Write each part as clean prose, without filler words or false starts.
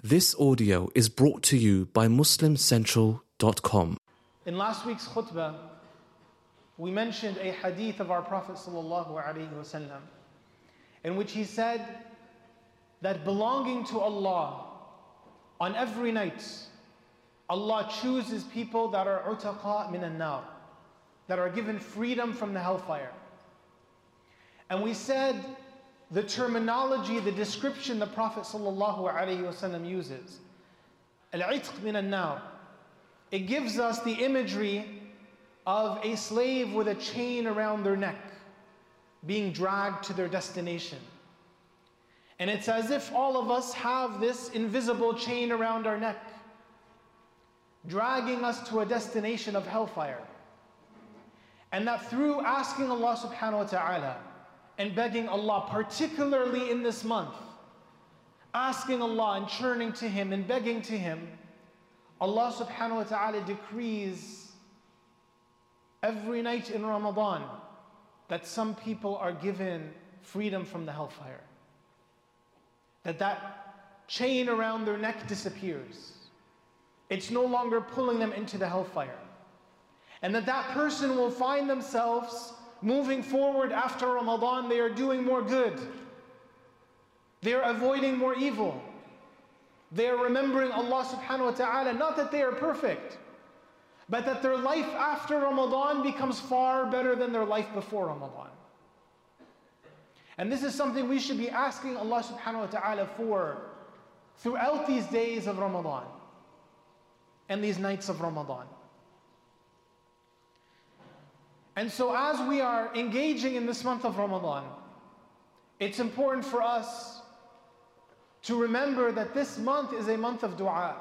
This audio is brought to you by MuslimCentral.com. In last week's khutbah, we mentioned a hadith of our Prophet ﷺ, in which he said that belonging to Allah, on every night, Allah chooses people that are utaqa min an-nar, that are given freedom from the hellfire. And we said the terminology, the description the Prophet ﷺ uses, al-itq min an-nar, it gives us the imagery of a slave with a chain around their neck, being dragged to their destination. And it's as if all of us have this invisible chain around our neck, dragging us to a destination of hellfire. And that through asking Allah subhanahu wa ta'ala and begging Allah, particularly in this month, asking Allah and churning to Him and begging to Him, Allah subhanahu wa ta'ala decrees every night in Ramadan that some people are given freedom from the hellfire. That chain around their neck disappears. It's no longer pulling them into the hellfire. And that person will find themselves moving forward after Ramadan. They are doing more good. They are avoiding more evil. They are remembering Allah subhanahu wa ta'ala, not that they are perfect, but that their life after Ramadan becomes far better than their life before Ramadan. And this is something we should be asking Allah subhanahu wa ta'ala for throughout these days of Ramadan and these nights of Ramadan. And so as we are engaging in this month of Ramadan, it's important for us to remember that this month is a month of dua,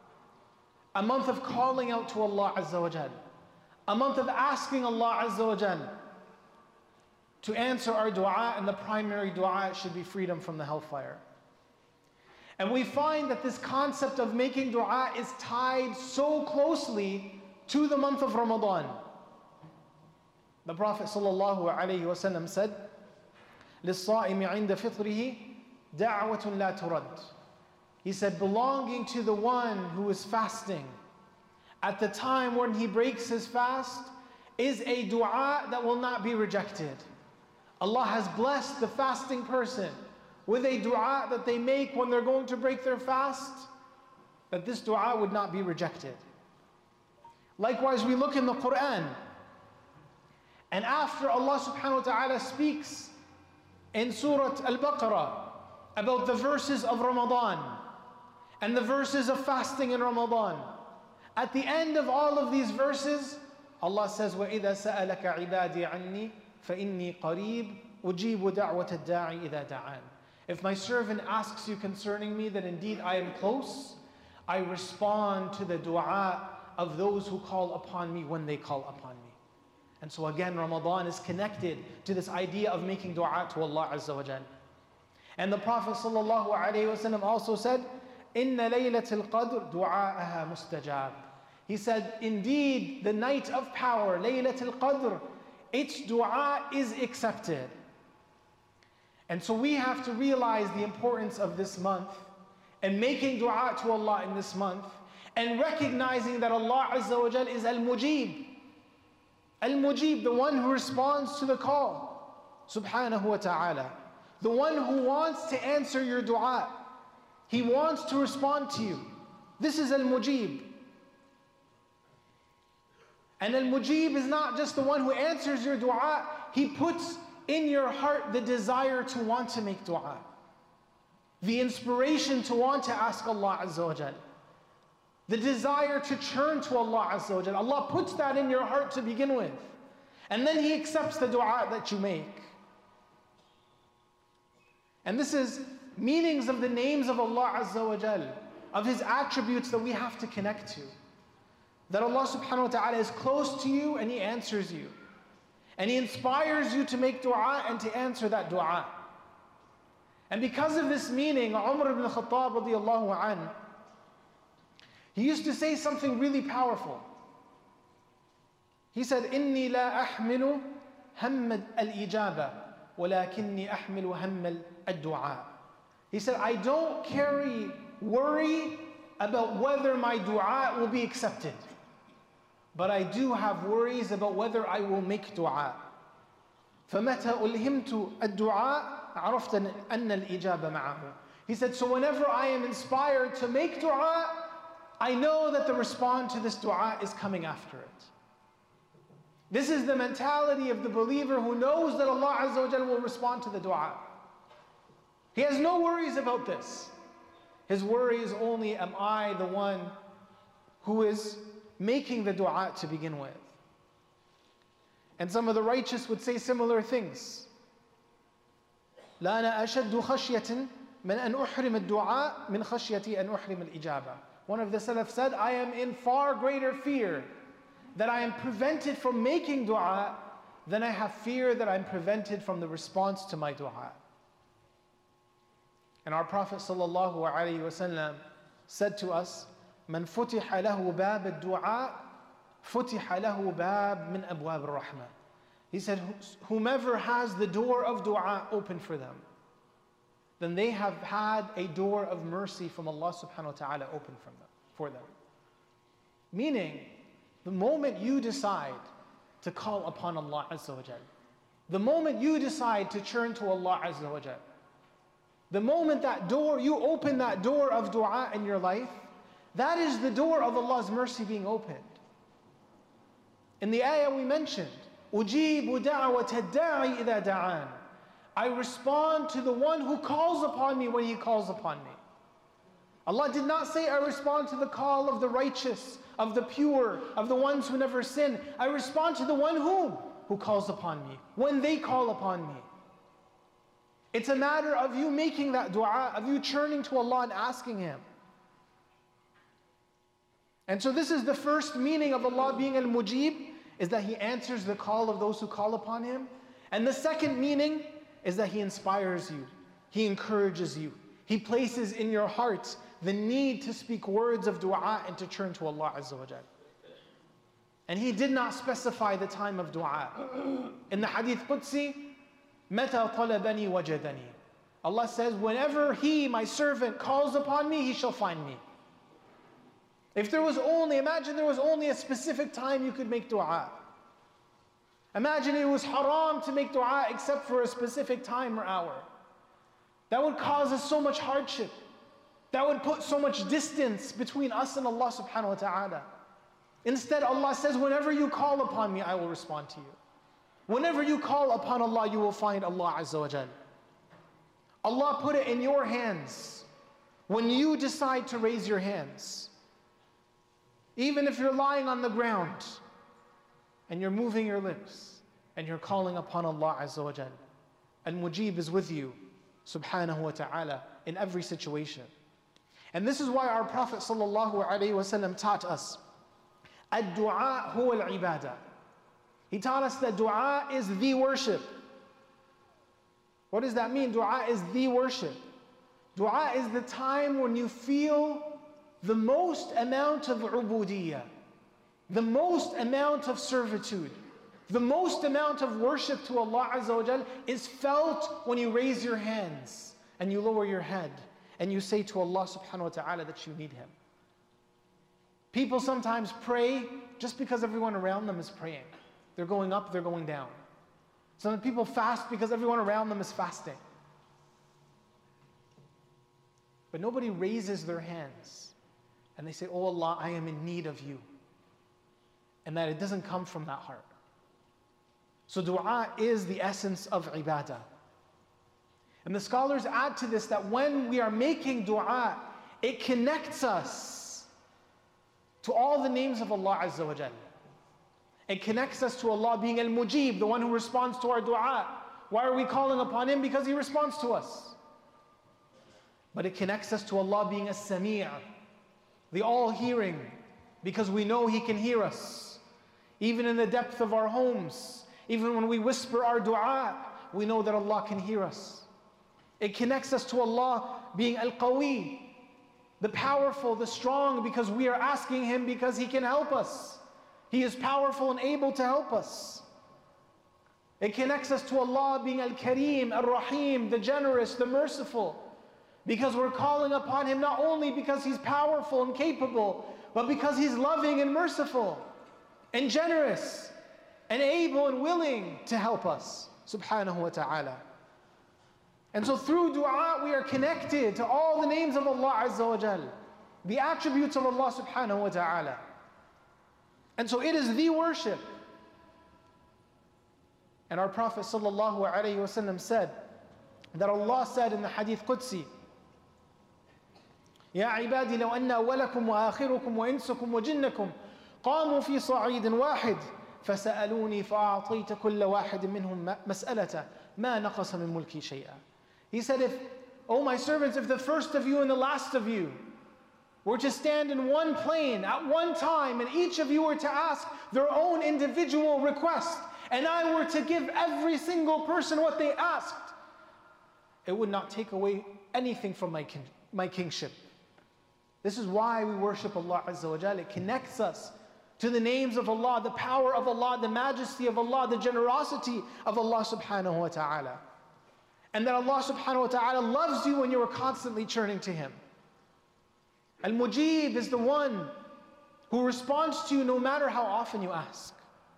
a month of calling out to Allah Azza wa Jal, a month of asking Allah Azza wa Jal to answer our dua, and the primary dua should be freedom from the hellfire. And we find that this concept of making dua is tied so closely to the month of Ramadan. The Prophet ﷺ said, لِلصَّائِمِ عِنْدَ فِطْرِهِ دَعْوَةٌ لَا تُرَدْ. He said, belonging to the one who is fasting at the time when he breaks his fast is a dua that will not be rejected. Allah has blessed the fasting person with a dua that they make when they're going to break their fast, that this dua would not be rejected. Likewise, we look in the Quran, and after Allah subhanahu wa ta'ala speaks in Surah Al-Baqarah about the verses of Ramadan and the verses of fasting in Ramadan, at the end of all of these verses, Allah says, وَإِذَا سَأَلَكَ عِبَادِي عَنِّي فَإِنِّي قَرِيبٌ أُجِيبُ دَعْوَةَ الدَّاعِ إِذَا دَعَانِ. If my servant asks you concerning me, that indeed I am close, I respond to the dua of those who call upon me when they call upon me. And so again, Ramadan is connected to this idea of making dua to Allah Azza wa Jal. And the Prophet ﷺ also said, إِنَّ لَيْلَةَ الْقَدْرِ دُعَاءَهَا مُسْتَجَابٌ. He said, indeed, the night of power, Laylat al-Qadr, its dua is accepted. And so we have to realize the importance of this month and making dua to Allah in this month, and recognizing that Allah Azza wa Jal is Al-Mujib. Al-Mujib, the one who responds to the call, subhanahu wa ta'ala. The one who wants to answer your dua. He wants to respond to you. This is Al-Mujib. And Al-Mujib is not just the one who answers your dua, He puts in your heart the desire to want to make dua, the inspiration to want to ask Allah Azza wa Jal, the desire to turn to Allah Azza wa Jal. Allah puts that in your heart to begin with, and then He accepts the dua that you make. And this is meanings of the names of Allah Azza wa Jal, of His attributes that we have to connect to. That Allah subhanahu wa ta'ala is close to you and He answers you. And He inspires you to make dua and to answer that dua. And because of this meaning, Umar ibn Khattab radiallahu anhu, he used to say something really powerful. He said, إِنِّي لَا أَحْمِلُ هَمَّ الْإِجَابَةِ وَلَكِنِّي أَحْمِلُ هَمَّ الدُّعَاءِ. He said, I don't carry worry about whether my dua will be accepted. But I do have worries about whether I will make dua. فَمَتَى أُلْهِمْتُ الدُّعَاء عَرَفْتَ أَنَّ الْإِجَابَ مَعَهُ. He said, so whenever I am inspired to make dua, I know that the response to this dua is coming after it. This is the mentality of the believer who knows that Allah Azza wa Jalla will respond to the dua. He has no worries about this. His worry is only, am I the one who is making the dua to begin with? And some of the righteous would say similar things. لا أنا أشد خشية من أن أحرم الدعاء من خشيتي أن أحرم الإجابة. One of the Salaf said, I am in far greater fear that I am prevented from making dua than I have fear that I'm prevented from the response to my dua. And our Prophet sallallahu alaihi wasallam said to us, من فتح له باب الدعاء فتح له باب من أبواب الرحمة. He said, whomever has the door of dua open for them, then they have had a door of mercy from Allah subhanahu wa ta'ala open for them. Meaning, the moment you decide to call upon Allah Azza wa Jal, the moment you decide to turn to Allah Azza wa Jal, the moment that door, you open that door of dua in your life, that is the door of Allah's mercy being opened. In the ayah we mentioned, أُجِيبُ دَعْوَةَ الدَّاعِ إِذَا دَعَانِ. I respond to the one who calls upon me when he calls upon me. Allah did not say I respond to the call of the righteous, of the pure, of the ones who never sin. I respond to the one who calls upon me, when they call upon me. It's a matter of you making that dua, of you turning to Allah and asking Him. And so this is the first meaning of Allah being Al-Mujib, is that He answers the call of those who call upon Him. And the second meaning is that He inspires you, He encourages you, He places in your heart the need to speak words of dua and to turn to Allah Azza wa Jal. And He did not specify the time of dua. In the Hadith Qudsi, مَتَى طَلَبَنِي وَجَدَنِي. Allah says, whenever He, my servant, calls upon me, He shall find me. If there was only, imagine there was only a specific time you could make dua. Imagine it was haram to make dua except for a specific time or hour. That would cause us so much hardship. That would put so much distance between us and Allah subhanahu wa ta'ala. Instead, Allah says, whenever you call upon me, I will respond to you. Whenever you call upon Allah, you will find Allah Azza wa Jal. Allah put it in your hands. When you decide to raise your hands, even if you're lying on the ground and you're moving your lips and you're calling upon Allah Azza wa Jal, Al-Mujib is with you, subhanahu wa ta'ala, in every situation. And this is why our Prophet sallallahu alaihi wasallam taught us, Ad-du'a huwa al-ibadah. He taught us that dua is the worship. What does that mean? Dua is the worship. Dua is the time when you feel the most amount of ubudiyyah, the most amount of servitude, the most amount of worship to Allah Azza wa Jal is felt when you raise your hands and you lower your head and you say to Allah subhanahu wa ta'ala that you need Him. People sometimes pray just because everyone around them is praying. They're going up, they're going down. Some people fast because everyone around them is fasting. But nobody raises their hands and they say, oh Allah, I am in need of you. And that it doesn't come from that heart. So dua is the essence of ibadah. And the scholars add to this that when we are making dua, it connects us to all the names of Allah Azza wa Jalla. It connects us to Allah being Al-Mujib, the one who responds to our dua. Why are we calling upon Him? Because He responds to us. But it connects us to Allah being As-Sami', the all-hearing, because we know He can hear us. Even in the depth of our homes, even when we whisper our dua, we know that Allah can hear us. It connects us to Allah being Al-Qawi, the powerful, the strong, because we are asking Him because He can help us. He is powerful and able to help us. It connects us to Allah being Al-Kareem, Al-Rahim, the generous, the merciful, Because we're calling upon Him not only because He's powerful and capable, but because He's loving and merciful and generous and able and willing to help us, subhanahu wa ta'ala. And so through dua, we are connected to all the names of Allah Azza wa Jal, the attributes of Allah subhanahu wa ta'ala. And so it is the worship. And our Prophet sallallahu alayhi wa sallam said that Allah said in the Hadith Qudsi, يا عبادي لو أن أولكم وآخركم وإنسكم وجنكم قاموا في صعيد واحد فسألوني فأعطيت كل واحد منهم مسألة ما نقص من ملكي شيئا. He said, O my servants, if the first of you and the last of you were to stand in one plane at one time, and each of you were to ask their own individual request, and I were to give every single person what they asked, it would not take away anything from my kingship. This is why we worship Allah Azza wa Jalla. It connects us to the names of Allah, the power of Allah, the majesty of Allah, the generosity of Allah subhanahu wa ta'ala. And that Allah subhanahu wa ta'ala loves you when you are constantly turning to Him. Al-Mujib is the one who responds to you no matter how often you ask.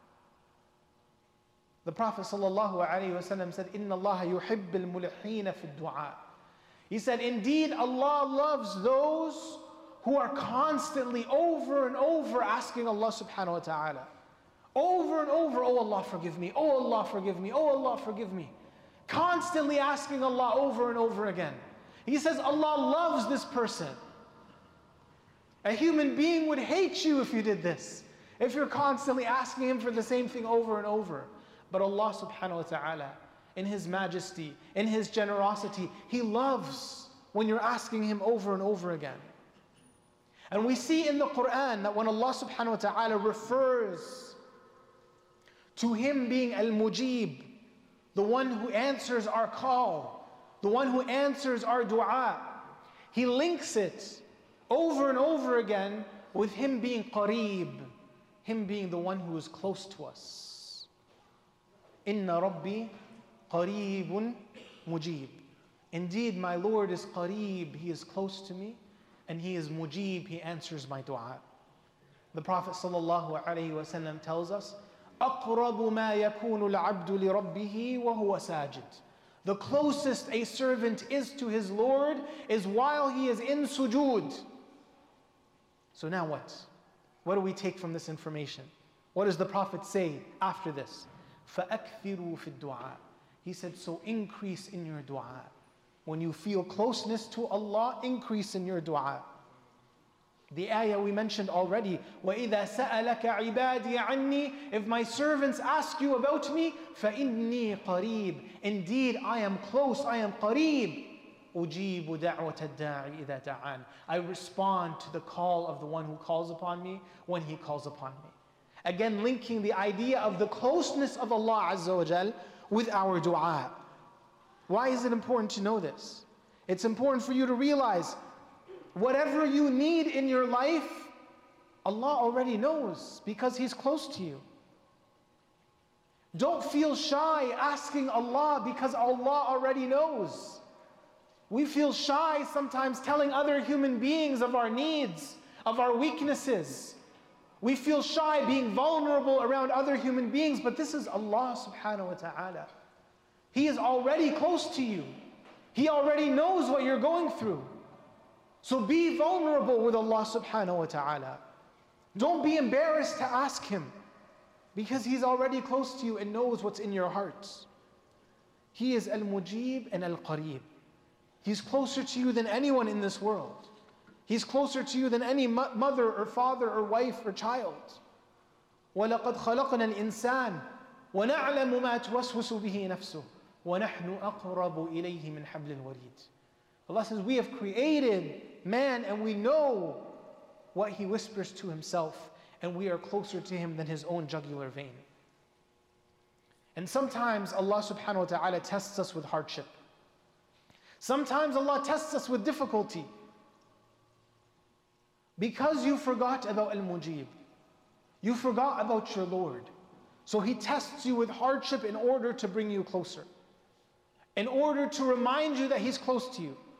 The Prophet sallallahu alayhi wa sallam said, إِنَّ اللَّهَ يُحِبِّ الْمُلِحِينَ فِي الدُّعَاءِ. He said, indeed Allah loves those who are constantly over and over asking Allah subhanahu wa ta'ala. Over and over, oh Allah forgive me, oh Allah forgive me, oh Allah forgive me. Constantly asking Allah over and over again. He says Allah loves this person. A human being would hate you if you did this, if you're constantly asking Him for the same thing over and over. But Allah subhanahu wa ta'ala, in His majesty, in His generosity, He loves when you're asking Him over and over again. And we see in the Quran that when Allah subhanahu wa ta'ala refers to Him being Al-Mujib, the one who answers our call, the one who answers our dua, He links it over and over again with Him being Qareeb, Him being the one who is close to us. Inna Rabbi Qareebun Mujib. Indeed, my Lord is Qareeb, He is close to me, and He is Mujib, He answers my dua. The Prophet sallallahu alayhi wa sallam tells us, أَقْرَبُ مَا يَكُونُ الْعَبْدُ لِرَبِّهِ وَهُوَ سَاجِدٌ. The closest a servant is to his Lord is while he is in sujood. So now what? What do we take from this information? What does the Prophet say after this? فَأَكْثِرُوا فِي الدُّعَاءِ. He said, so increase in your dua. When you feel closeness to Allah, increase in your dua. The ayah we mentioned already, وَإِذَا سَأَلَكَ عِبَادِي عَنِّي. If my servants ask you about me, فَإِنِّي قَرِيبٌ. Indeed, I am close, I am قَرِيب. أُجِيبُ دَعْوَةَ الدَّاعِ إِذَا دَعَانِ. I respond to the call of the one who calls upon me when he calls upon me. Again, linking the idea of the closeness of Allah Azza wa Jal with our dua. Why is it important to know this? It's important for you to realize whatever you need in your life, Allah already knows because He's close to you. Don't feel shy asking Allah because Allah already knows. We feel shy sometimes telling other human beings of our needs, of our weaknesses. We feel shy being vulnerable around other human beings, but this is Allah subhanahu wa ta'ala. He is already close to you. He already knows what you're going through. So be vulnerable with Allah subhanahu wa ta'ala. Don't be embarrassed to ask Him because He's already close to you and knows what's in your hearts. He is Al-Mujib and Al-Qareeb. He's closer to you than anyone in this world. He's closer to you than any mother or father or wife or child. وَلَقَدْ خَلَقْنَا الْإِنسَانَ وَنَعْلَمُ مَا تُوَسْوِسُ بِهِ نَفْسُهُ وَنَحْنُ أَقْرَبُ إِلَيْهِ مِنْ حَبْلِ الْوَرِيدِ. Allah says, we have created man and we know what he whispers to himself, and we are closer to him than his own jugular vein. And sometimes Allah subhanahu wa ta'ala tests us with hardship. Sometimes Allah tests us with difficulty. Because you forgot about Al-Mujib. You forgot about your Lord. So He tests you with hardship in order to bring you closer. In order to remind you that He's close to you.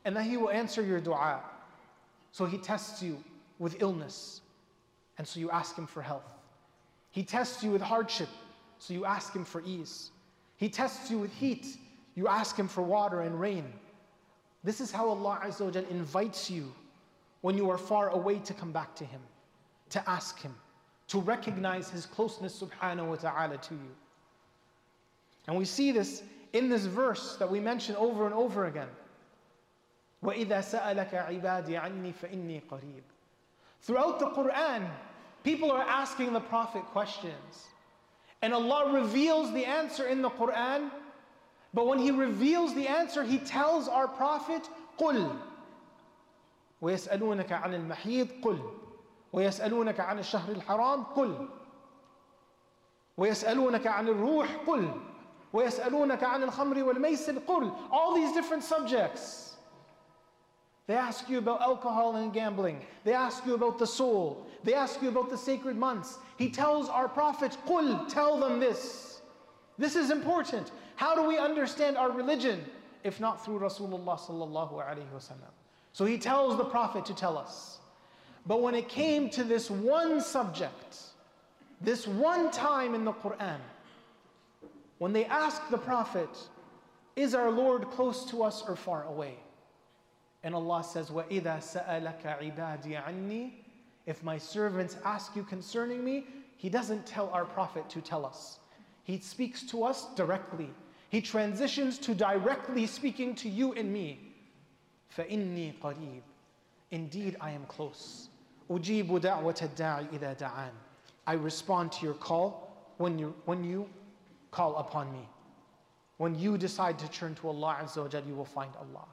and that He will answer your dua. So He tests you with illness, and so you ask Him for health. He tests you with hardship, so you ask Him for ease. He tests you with heat, you ask Him for water and rain. This is how Allah Azza wa Jal invites you when you are far away to come back to Him, to ask Him, to recognize His closeness subhanahu wa ta'ala to you. And we see this in this verse that we mention over and over again. وَإِذَا سَأَلَكَ عِبَادِي عَنِّي فَإِنِّي قَرِيبٌ. Throughout the Quran, people are asking the Prophet questions. And Allah reveals the answer in the Quran, but when He reveals the answer, He tells our Prophet, قُلْ وَيَسْأَلُونَكَ عَنِ الْمَحِيضِ قُلْ وَيَسْأَلُونَكَ عَنِ الشَّهْرِ الْحَرَامِ قُلْ وَيَسْأَلُونَكَ عَنِ الرُّوحِ قُلْ وَيَسْأَلُونَكَ عَنِ الْخَمْرِ وَالْمَيْسِرِ قُلْ. All these different subjects. They ask you about alcohol and gambling. They ask you about the soul. They ask you about the sacred months. He tells our Prophet, قُلْ, tell them this. This is important. How do we understand our religion if not through Rasulullah sallallahu alaihi wasallam? So He tells the Prophet to tell us. But when it came to this one subject, this one time in the Quran, when they asked the Prophet, is our Lord close to us or far away? And Allah says, وَإِذَا سَأَلَكَ عِبَادِي عَنِّي. If my servants ask you concerning me, He doesn't tell our Prophet to tell us. He speaks to us directly. He transitions to directly speaking to you and me. فَإِنِّي قَرِيبٌ. Indeed, I am close. أُجِيبُ دَعْوَةَ الدَّاعِ إِذَا دَعَانِ. I respond to your call when you call upon me. When you decide to turn to Allah Azza wa Jal, you will find Allah.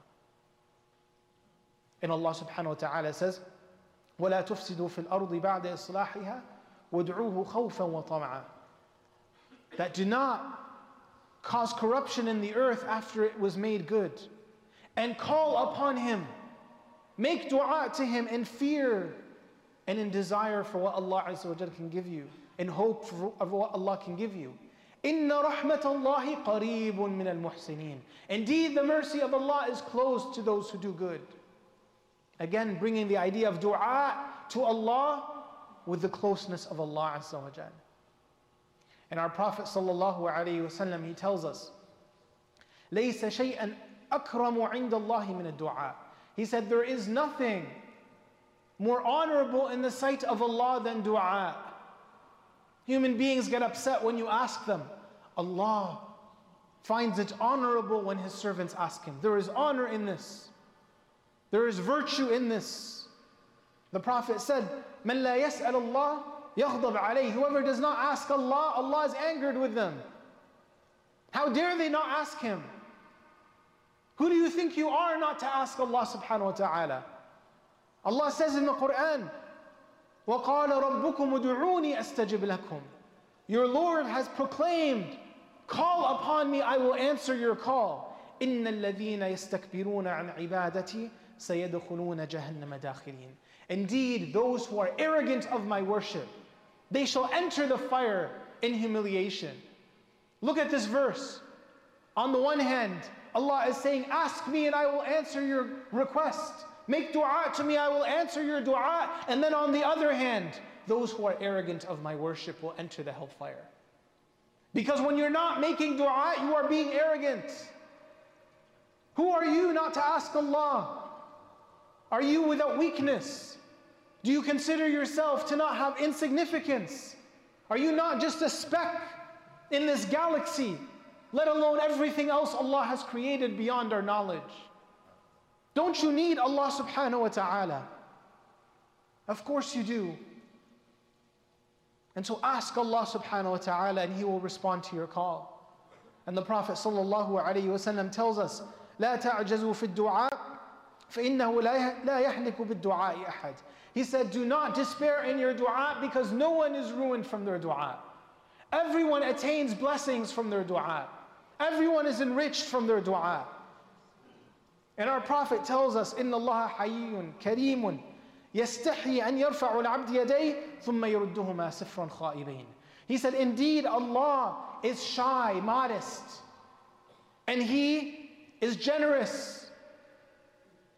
And Allah subhanahu wa ta'ala says, وَلَا تُفْسِدُوا فِي الْأَرْضِ بَعْدَ إِصْلَاحِهَا وَادْعُوهُ خَوْفًا وَطَمَعًا. That do not cause corruption in the earth after it was made good. And call upon Him. Make dua to Him in fear and in desire for what Allah Azza wa Jalla can give you. In hope of what Allah can give you. إِنَّ رَحْمَةَ اللَّهِ قَرِيبٌ مِّنَ الْمُحْسِنِينَ. Indeed, the mercy of Allah is close to those who do good. Again, bringing the idea of dua to Allah with the closeness of Allah Azza wa Jal. And our Prophet sallallahu alaihi wasallam, he tells us, لَيْسَ شَيْئًا أَكْرَمُ عِنْدَ اللَّهِ مِنَ الدُّعَاءِ. He said, there is nothing more honorable in the sight of Allah than dua. Human beings get upset when you ask them. Allah finds it honorable when His servants ask Him. There is honor in this. There is virtue in this. The Prophet said, مَنْ لَا يَسْأَلَ اللَّهِ يَغْضَبْ عَلَيْهِ. Whoever does not ask Allah, Allah is angered with them. How dare they not ask Him? Who do you think you are not to ask Allah subhanahu wa ta'ala? Allah says in the Quran, وَقَالَ رَبُّكُمُ ادْعُونِي أَسْتَجِبْ لَكُمْ. Your Lord has proclaimed, call upon me, I will answer your call. إِنَّ الَّذِينَ يَسْتَكْبِرُونَ عَنْ عِبَادَتِي سَيَدْخُلُونَ جَهَنَّمَ دَاخِرِينَ. Indeed, those who are arrogant of my worship, they shall enter the fire in humiliation. Look at this verse. On the one hand, Allah is saying, ask me and I will answer your request. Make dua to me, I will answer your dua. And then on the other hand, those who are arrogant of my worship will enter the hellfire. Because when you're not making dua, you are being arrogant. Who are you not to ask Allah? Are you without weakness? Do you consider yourself to not have insignificance? Are you not just a speck in this galaxy, let alone everything else Allah has created beyond our knowledge? Don't you need Allah subhanahu wa ta'ala? Of course you do. And so ask Allah subhanahu wa ta'ala and He will respond to your call. And the Prophet sallallahu alayhi wa sallam tells us, لا تعجزوا في الدعاء فإنه لا يحلك بالدعاء أحد. He said, do not despair in your dua because no one is ruined from their dua. Everyone attains blessings from their dua. Everyone is enriched from their dua. And our Prophet tells us, إِنَّ اللَّهَ حَيِّيٌّ كَرِيمٌ يَسْتَحْيِي أَنْ يَرْفَعُ الْعَبْدِ يَدَيْهِ ثُمَّ يَرُدُّهُمَا صِفْرًا خَائِبَيْنِ. He said, indeed, Allah is shy, modest, and He is generous.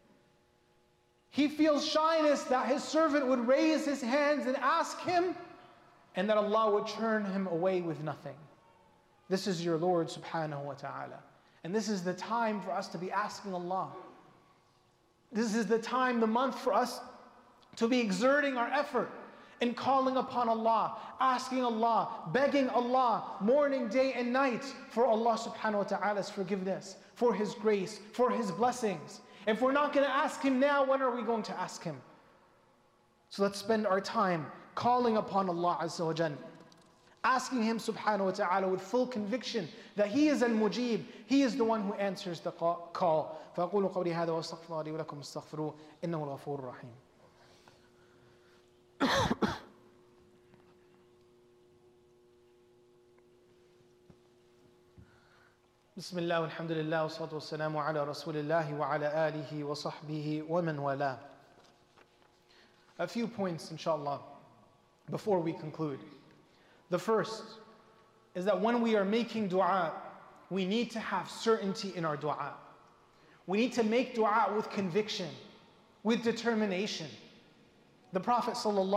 He feels shyness that his servant would raise his hands and ask him, and that Allah would turn him away with nothing. This is your Lord subhanahu wa ta'ala. And this is the time for us to be asking Allah. This is the time, the month for us to be exerting our effort in calling upon Allah, asking Allah, begging Allah, morning, day and night for Allah subhanahu wa ta'ala's forgiveness, for His grace, for His blessings. If we're not going to ask Him now, when are we going to ask Him? So let's spend our time calling upon Allah Azza wa Jal, asking Him subhanahu wa ta'ala with full conviction that He is al-Mujib, He is the one who answers the call. فأقول قولي هذا وأستغفر الله لي ولكم استغفروه إنه الغفور الرحيم. بسم الله والحمد لله والصلاة والسلام على رسول الله وعلى آله وصحبه ومن والاه. A few points, inshallah, before we conclude. The first is that when we are making dua, we need to have certainty in our dua. We need to make dua with conviction, with determination. The Prophet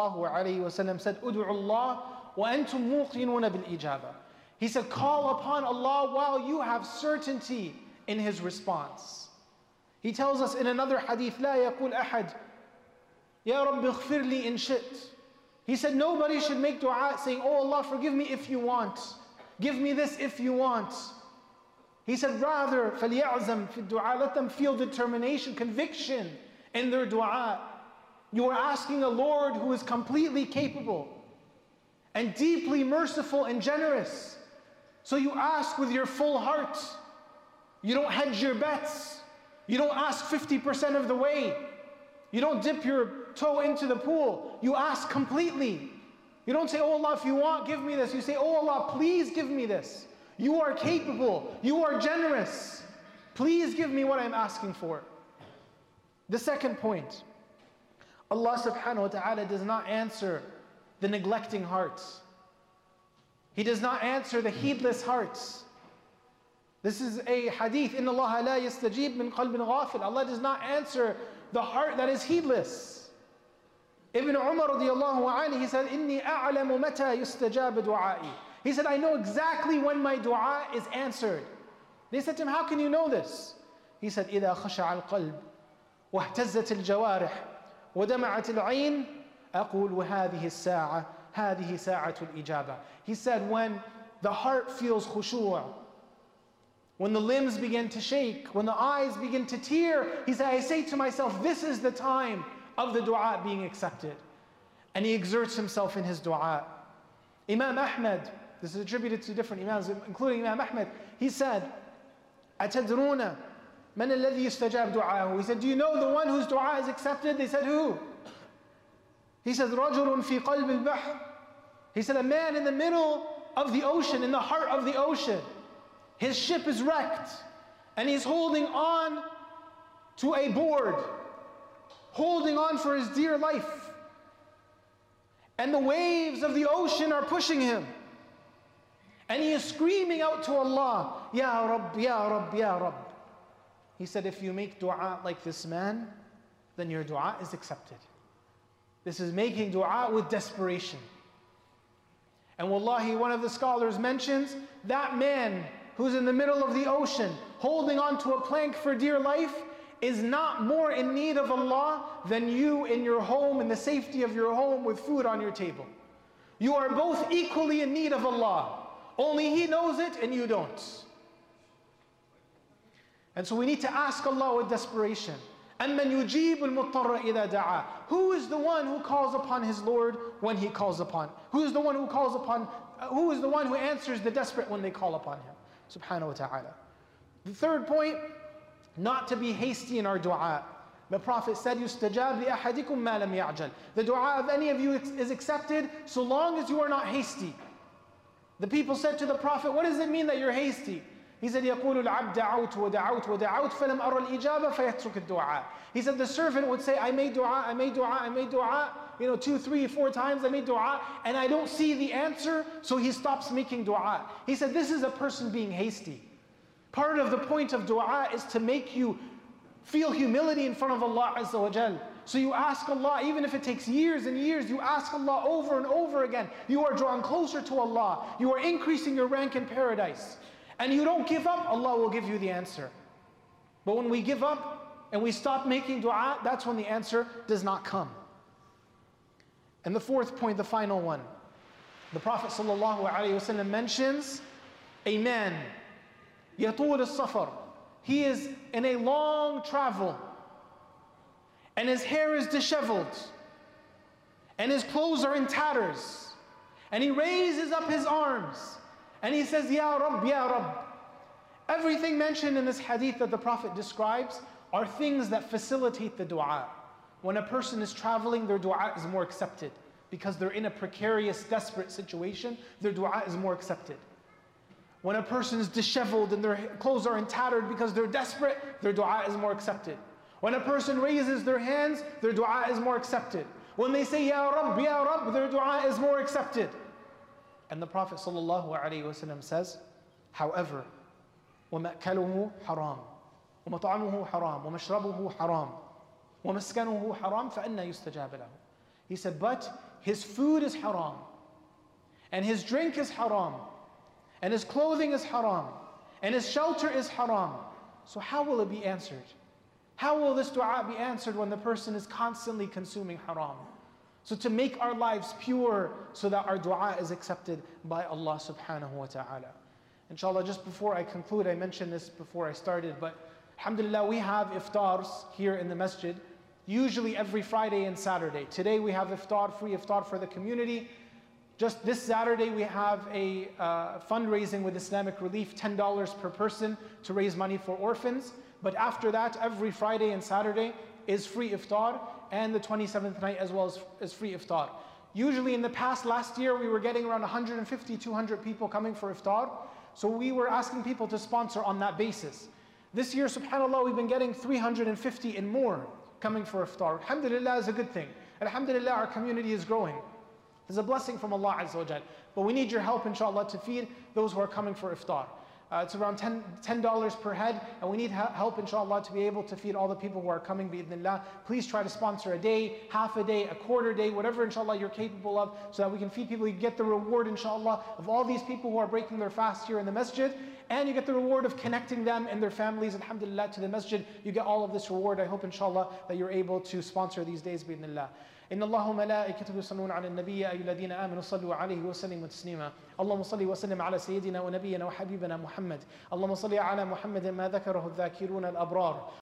ﷺ said, "Ud'u Allah wa antum muqinuna bil ijaba." He said, call upon Allah while you have certainty in His response. He tells us in another hadith, لا يقول أحد يا رب اغفر لي إن شئت. He said, nobody should make dua saying, oh Allah, forgive me if you want. Give me this if you want. He said, rather, فَلْيَعْزَمْ فِي الدُّعَاء. Let them feel determination, conviction in their dua. You are asking a Lord who is completely capable and deeply merciful and generous. So you ask with your full heart. You don't hedge your bets. You don't ask 50% of the way. You don't dip your toe into the pool. You ask completely. You don't say, oh Allah, if you want, give me this. You say, oh Allah, please give me this. You are capable. You are generous. Please give me what I'm asking for. The second point, Allah subhanahu wa ta'ala does not answer the neglecting hearts. He does not answer the heedless hearts. This is a hadith, إِنَّ اللَّهَ لَا يَسْتَجِيبْ مِنْ قَلْبٍ غَافِلٍ. Allah does not answer the heart that is heedless. Ibn Umar radiallahu anhu, he said, إِنِّي أَعْلَمُ مَتَى يُسْتَجَابَ دُعَائِي. He said, I know exactly when my dua is answered. They said to him, how can you know this? He said, إِذَا خَشَعَ الْقَلْبِ وَاهْتَزَّتِ الْجَوَارِحِ وَدَمَعَتِ الْعَيْنِ أَقُولُ وَهَذِهِ السَّاعَةِ هَذِهِ سَاعَةُ الْإِجَابَةِ. He said, when the heart feels khushu', when the limbs begin to shake, when the eyes begin to tear, he said, I say to myself, this is the time of the dua being accepted. And he exerts himself in his dua. Imam Ahmad, this is attributed to different imams, including Imam Ahmad, he said, أَتَدْرُونَ مَنَ الَّذِي يُسْتَجَابُ دُعَاهُ. He said, do you know the one whose dua is accepted? They said, who? He said, رَجُلٌ فِي قَلْبِ الْبَحْرِ. He said, a man in the middle of the ocean, in the heart of the ocean. His ship is wrecked, and he's holding on to a board, holding on for his dear life. And the waves of the ocean are pushing him. And he is screaming out to Allah, Ya Rabb, Ya Rabb, Ya Rabb. He said, if you make dua like this man, then your dua is accepted. This is making dua with desperation. And wallahi, one of the scholars mentions, that man who's in the middle of the ocean, holding on to a plank for dear life, is not more in need of Allah than you in your home, in the safety of your home with food on your table. You are both equally in need of Allah. Only He knows it and you don't. And so we need to ask Allah with desperation. أَمَّنْ يُجِيبُ الْمُضْطَرَّ إِذَا دَعَى. Who is the one who calls upon his Lord when he calls upon? Who is the one who calls upon? Who is the one who answers the desperate when they call upon Him? Subhanahu wa ta'ala. The third point, not to be hasty in our dua. The Prophet said, يُسْتَجَابْ لِأَحَدِكُمْ مَا لَمْ يَعْجَلْ. The dua of any of you is accepted so long as you are not hasty. The people said to the Prophet, what does it mean that you're hasty? He said, يَقُولُ الْعَبْدَ دَعَوْتُ وَدَعَوْتُ وَدَعَوْتُ فَلَمْ أَرَ الْإِجَابَ فَيَتْرُكِ الدُّعَاء. He said, the servant would say, I made dua, I made dua, I made dua, 2, 3, 4 times I made dua, and I don't see the answer, so he stops making dua. He said, this is a person being hasty. Part of the point of dua is to make you feel humility in front of Allah Azza wa Jal. So you ask Allah, even if it takes years and years, you ask Allah over and over again. You are drawn closer to Allah. You are increasing your rank in paradise. And you don't give up, Allah will give you the answer. But when we give up and we stop making dua, that's when the answer does not come. And the fourth point, the final one. The Prophet ﷺ mentions a man, يَطُولُ السَّفَرِ. He is in a long travel, and his hair is disheveled, and his clothes are in tatters, and he raises up his arms, and he says, Ya Rabb, Ya Rabb. Everything mentioned in this hadith that the Prophet describes are things that facilitate the dua. When a person is traveling, their dua is more accepted. Because they're in a precarious, desperate situation, their dua is more accepted. When a person is disheveled and their clothes are tattered because they're desperate, their dua is more accepted. When a person raises their hands, their dua is more accepted. When they say, Ya Rabb, Ya Rabb, their dua is more accepted. And the Prophet ﷺ says, however, وَمَأْكَلُهُ حَرَامٌ وَمَطْعَمُهُ حَرَامٌ وَمَشْرَبُهُ حَرَامٌ وَمَسْكَنُهُ حَرَامٌ فَأَنَّى يُسْتَجَابَ لَهُ. He said, but his food is haram, and his drink is haram, and his clothing is haram, and his shelter is haram. So how will it be answered? How will this dua be answered when the person is constantly consuming haram? So to make our lives pure so that our dua is accepted by Allah subhanahu wa ta'ala. Inshallah, just before I conclude, I mentioned this before I started, but alhamdulillah, we have iftars here in the masjid, usually every Friday and Saturday. Today we have iftar, free iftar for the community. Just this Saturday we have a fundraising with Islamic Relief, $10 per person to raise money for orphans. But after that, every Friday and Saturday is free iftar, and the 27th night as well is free iftar. Usually in the past, last year, we were getting around 150, 200 people coming for iftar. So we were asking people to sponsor on that basis. This year, subhanAllah, we've been getting 350 and more coming for iftar. Alhamdulillah is a good thing. Alhamdulillah, our community is growing. It's a blessing from Allah Azza wa Jal. But we need your help, inshallah, to feed those who are coming for iftar. It's around $10 per head, and we need help, inshallah, to be able to feed all the people who are coming, bi'idhnillah. Please try to sponsor a day, half a day, a quarter day, whatever, inshallah, you're capable of, so that we can feed people. You get the reward, inshallah, of all these people who are breaking their fast here in the masjid, and you get the reward of connecting them and their families, alhamdulillah, to the masjid. You get all of this reward. I hope, inshallah, that you're able to sponsor these days, bi'idhnillah. إن الله وملائكته يصلون على النبي يا أيها الذين آمنوا صلوا عليه وسلموا تسليما اللهم صل وسلم على سيدنا ونبينا وحبيبنا محمد اللهم صل على محمد ما ذكره الذاكرون الأبرار